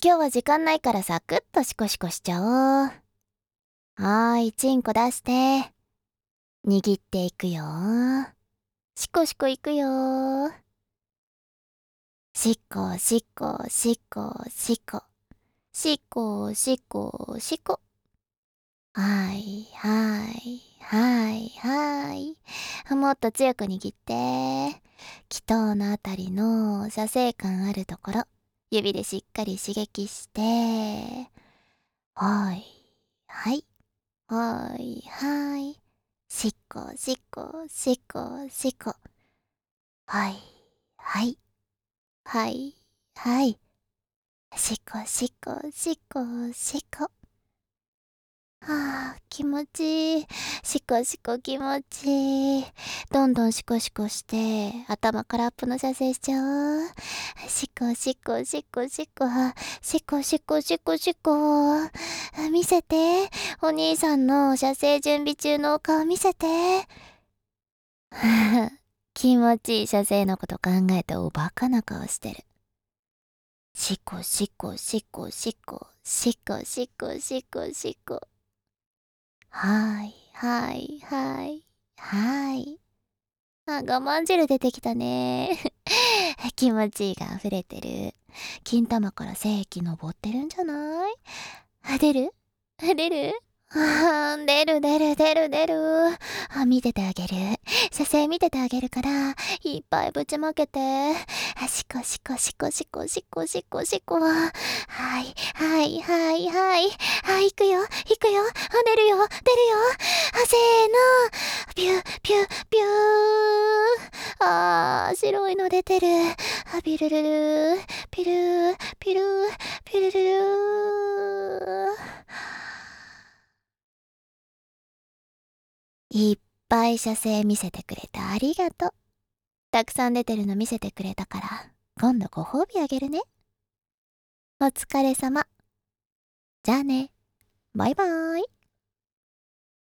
今日は時間ないからサクッとシコシコしちゃおう。はーい、チンコ出して。握っていくよ。シコシコいくよ。シコシコシコシコ。シコシコシコ。はいはいはいはい。もっと強く握って。気筒のあたりの射精感あるところ、指でしっかり刺激して。はいはいはいはい。しこしこしこしこ。はいはいはいはい。しこしこしこしこ。はあ、気持ちいい。シコシコ気持ちいい。どんどんシコシコして、頭からアップの射精しちゃおう。シコシコシコシコ、シコシコシコシコ。見せて。お兄さんの射精準備中のお顔見せて。気持ちいい射精のこと考えておバカな顔してる。シコシコシコシコ、シコシコシコシコ。はいはいはいはいあ、我慢汁出てきたね。気持ちいいが溢れてる。金玉から精液昇ってるんじゃない？出る？出る？出る出る出る出る。見ててあげる。射精見ててあげるから、いっぱいぶちまけて。シコシコシコシコシコシコシコ。はい、はいはいはい。行くよ、行くよ。出るよ、出るよ。せーの。ピュー、ピュー、ピュー。白いの出てる。ビルルルー、ピルー、ピルー、ピルルルー。いっぱい射精見せてくれてありがとう。たくさん出てるの見せてくれたから、今度ご褒美あげるね。お疲れ様。じゃあね。バイバーイ。